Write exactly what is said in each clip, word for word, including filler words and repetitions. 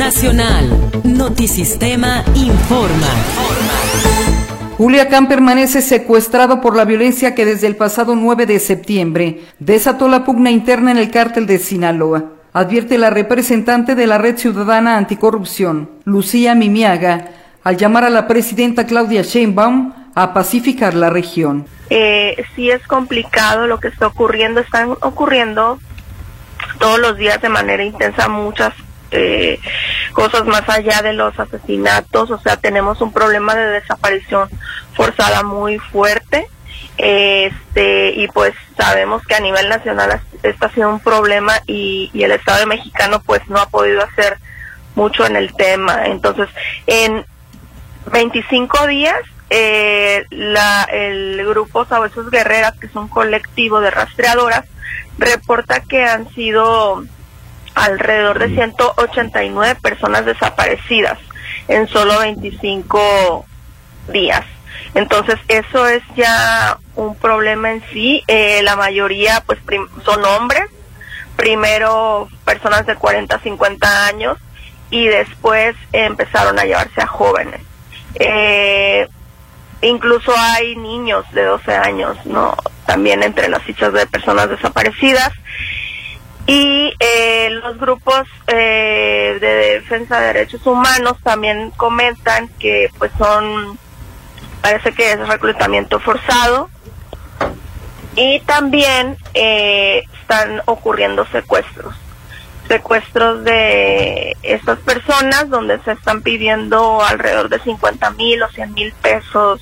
Nacional. Notisistema informa. Culiacán permanece secuestrado por la violencia que desde el pasado nueve de septiembre desató la pugna interna en el cártel de Sinaloa. Advierte la representante de la Red Ciudadana Anticorrupción, Lucía Mimiaga, al llamar a la presidenta Claudia Sheinbaum a pacificar la región. Eh, sí es complicado lo que está ocurriendo, están ocurriendo todos los días de manera intensa muchas eh, cosas más allá de los asesinatos, o sea, tenemos un problema de desaparición forzada muy fuerte, este y pues sabemos que a nivel nacional esto ha sido un problema y, y el Estado mexicano pues no ha podido hacer mucho en el tema. Entonces, en veinticinco días, eh, la, el grupo Sabuesos Guerreras, que es un colectivo de rastreadoras, reporta que han sido alrededor de ciento ochenta y nueve personas desaparecidas en solo veinticinco días. Entonces eso es ya un problema en sí. Eh, la mayoría pues son hombres, primero personas de cuarenta, cincuenta años y después eh, empezaron a llevarse a jóvenes. Eh, incluso hay niños de doce años, ¿no? También entre las fichas de personas desaparecidas. Y eh, los grupos eh, de defensa de derechos humanos también comentan que pues son, parece que es reclutamiento forzado y también eh, están ocurriendo secuestros, secuestros de estas personas donde se están pidiendo alrededor de cincuenta mil o cien mil pesos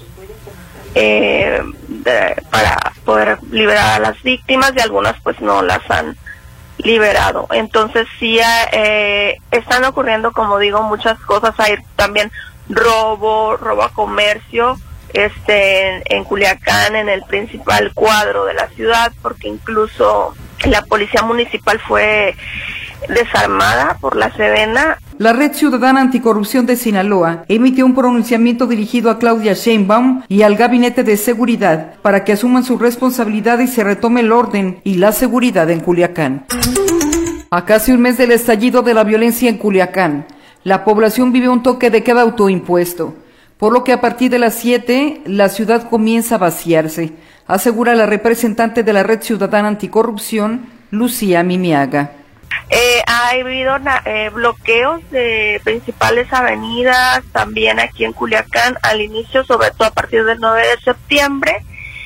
eh, de, para poder liberar a las víctimas y algunas pues no las han liberado. Entonces sí eh, están ocurriendo, como digo, muchas cosas. Hay también robo, robo a comercio este en, en Culiacán, en el principal cuadro de la ciudad, porque incluso la policía municipal fue desarmada por la Sedena. La Red Ciudadana Anticorrupción de Sinaloa emitió un pronunciamiento dirigido a Claudia Sheinbaum y al Gabinete de Seguridad para que asuman su responsabilidad y se retome el orden y la seguridad en Culiacán. A casi un mes del estallido de la violencia en Culiacán, la población vive un toque de queda autoimpuesto, por lo que a partir de las siete la ciudad comienza a vaciarse, asegura la representante de la Red Ciudadana Anticorrupción, Lucía Mimiaga. Eh, ha habido eh, bloqueos de principales avenidas también aquí en Culiacán al inicio, sobre todo a partir del nueve de septiembre.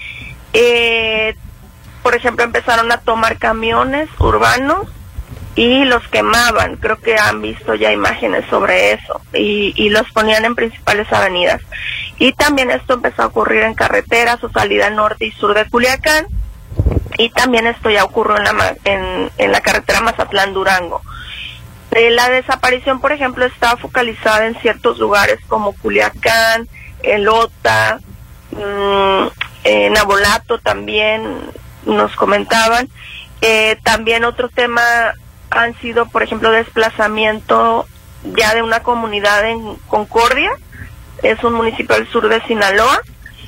Eh, por ejemplo, empezaron a tomar camiones urbanos y los quemaban. Creo que han visto ya imágenes sobre eso y, y los ponían en principales avenidas. Y también esto empezó a ocurrir en carreteras o salida norte y sur de Culiacán. Y también esto ya ocurrió en la, en, en la carretera Mazatlán-Durango. Eh, la desaparición, por ejemplo, estaba focalizada en ciertos lugares como Culiacán, Elota, mmm, en Nabolato también nos comentaban. Eh, también otro tema han sido, por ejemplo, desplazamiento ya de una comunidad en Concordia, es un municipio del sur de Sinaloa,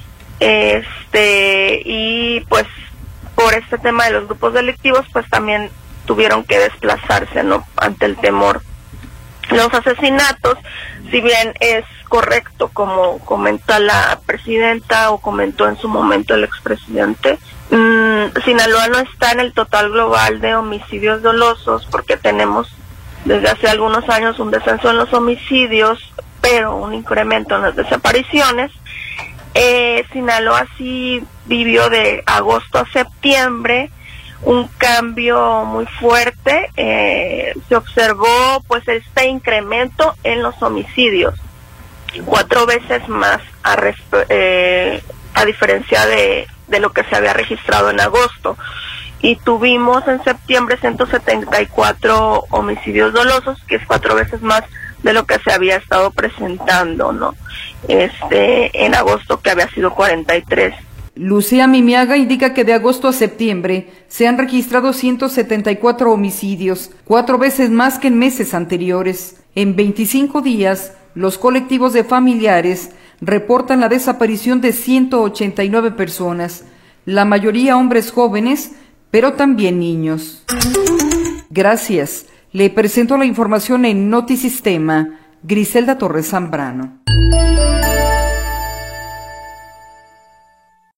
este y pues por este tema de los grupos delictivos, pues también tuvieron que desplazarse, ¿no?, ante el temor. Los asesinatos, si bien es correcto, como comenta la presidenta o comentó en su momento el expresidente, mmm, Sinaloa no está en el total global de homicidios dolosos, porque tenemos desde hace algunos años un descenso en los homicidios, pero un incremento en las desapariciones. Eh, Sinaloa sí vivió de agosto a septiembre un cambio muy fuerte. Eh, se observó pues este incremento en los homicidios, cuatro veces más a, eh, a diferencia de, de lo que se había registrado en agosto, y tuvimos en septiembre ciento setenta y cuatro homicidios dolosos, que es cuatro veces más de lo que se había estado presentando, ¿no? Este, en agosto, que había sido cuarenta y tres. Lucía Mimiaga indica que de agosto a septiembre se han registrado ciento setenta y cuatro homicidios, cuatro veces más que en meses anteriores. En veinticinco días, los colectivos de familiares reportan la desaparición de ciento ochenta y nueve personas, la mayoría hombres jóvenes, pero también niños. Gracias. Le presento la información en Notisistema. Griselda Torres Zambrano.